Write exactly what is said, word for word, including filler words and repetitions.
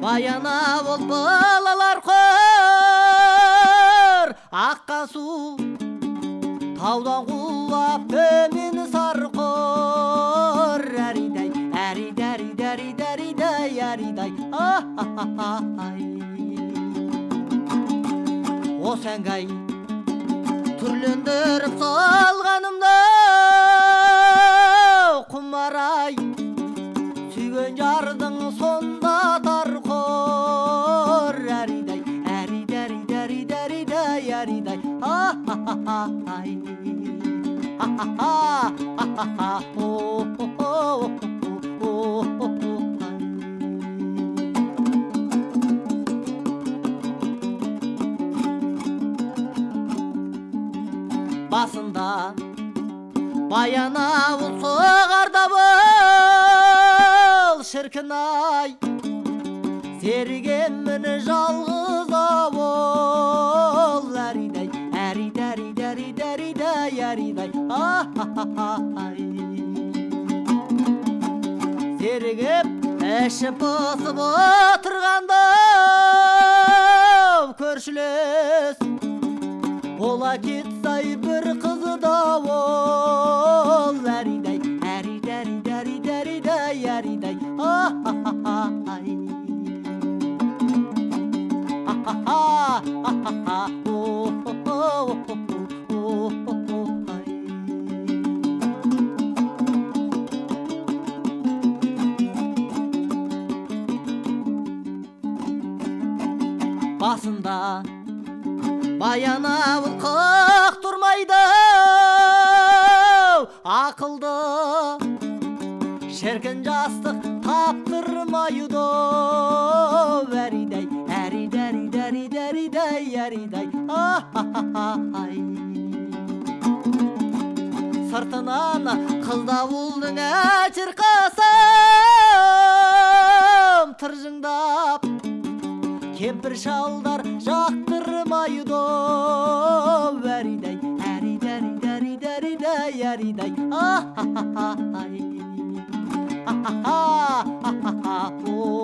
Баяна бол балалар қор, аққан су таудан құлап төмен сарқор. Әридай, әридай, әридай, әридай, әридай, ай. Осы әңгай түрлендіріп салғанымда құмарай сүйген жардың сонда тарқор. Әридай, әридай, әридай, әридай, әридай, ай. Басында баяна ол соғарда бол, шіркін-ай, сергемін жалғыз ауыл. Әридай, әридай, әридай, әридай, әридай, ай. Сергеп ішіп бұсып отырғанда көршілес бола кетсай бір қызы да ол. Әридай, әридай, әридай, әридай, әридай, ай. Басында баяна ол қық тұрмайды, ақылды шіркін жастық таптырмайды. Әридай, әридай, әридай, әридай, әридай, ай. Сыртынан қыз дауылдың әчірқасым тыржыңдап кемпір шалдар жақтырмайды. Әридай, әридай, әридай, әридай, әридай, ай.